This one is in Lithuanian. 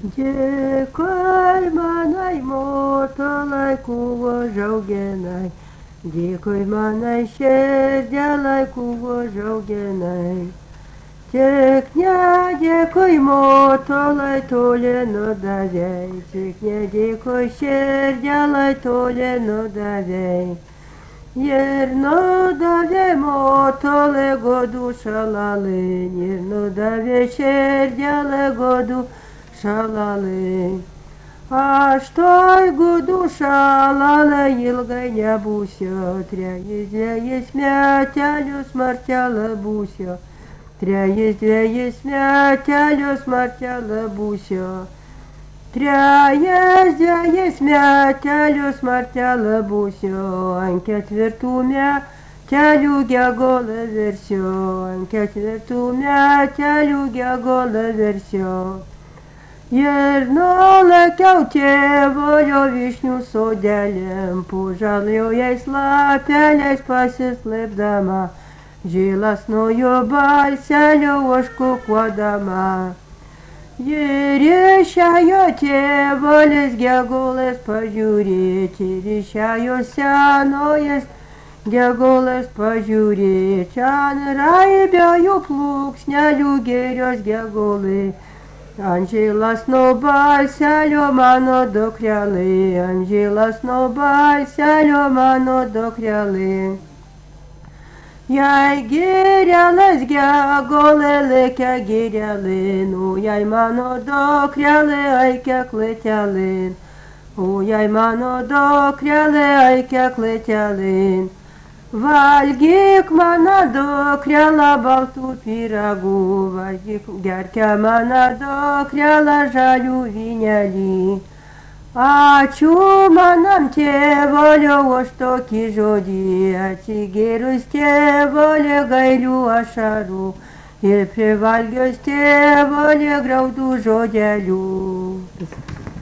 Dėkui manai motalai, kuo žauginai, dėkui manai širdėlai, kuo žauginai. Tik nedėkui motalai, toli nudavei, tik nedėkui širdėlai, toli nudavei. Ir nudavė motalai godų šalalin, ir nudavė širdėlai godų šalalai. Aš toj godų šalalai ilgai nebūsiu, trejus metelius martelą būsiu. Trejus metelius martelą būsiu. Trejus metelius martelą būsiu. Ant ketvirtų metelių gegolą versiu. Ant ketvirtų metelių gegolą versiu. Ir nulėkiau tėvolio vyšnių sodelėm, po žaliojais lapeliais pasislėpdama, žilas nuo jo balselio užkukuodama. Ir išėjo tėvolis gegolės pažiūrėti, ir išėjo senojas gegolės pažiūrėti. Ten raibėjo plūksnelių gėrios gegolai. Andželas nuo balselio mano dukrelė, Andželas nuo balselio mano dukrelė. Jei gėrelas gegolė lėkia gėrelin, o jei mano dukrelė aikia klėtelin, o jei mano dukrelė aikia klėtelin. Valgyk mano dukrelą baltų pyragų, valgyk gerkia mano dukrelą žalių vynelį. Ačiū manam tėvolio už tokį žodį, atsigėrus tėvolė gailių ašarų ir privalgius tėvolė graudų žodelių.